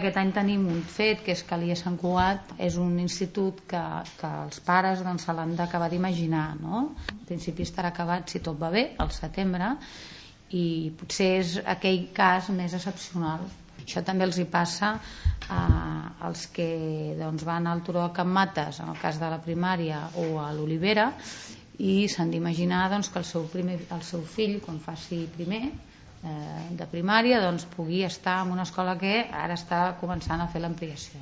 Aquest any tenim un fet, que és que l'IE Sant Cugat és un institut que els pares se l'han d'acabar d'imaginar, no? En principi estarà acabat, si tot va bé, al setembre, i potser és aquell cas més excepcional. Això també els hi passa als que van al Turó de Can Mates, en el cas de la primària, o a l'Olivera, i s'han d'imaginar que el seu fill, quan faci primer de primària, pugui estar en una escola que ara està començant a fer l'ampliació.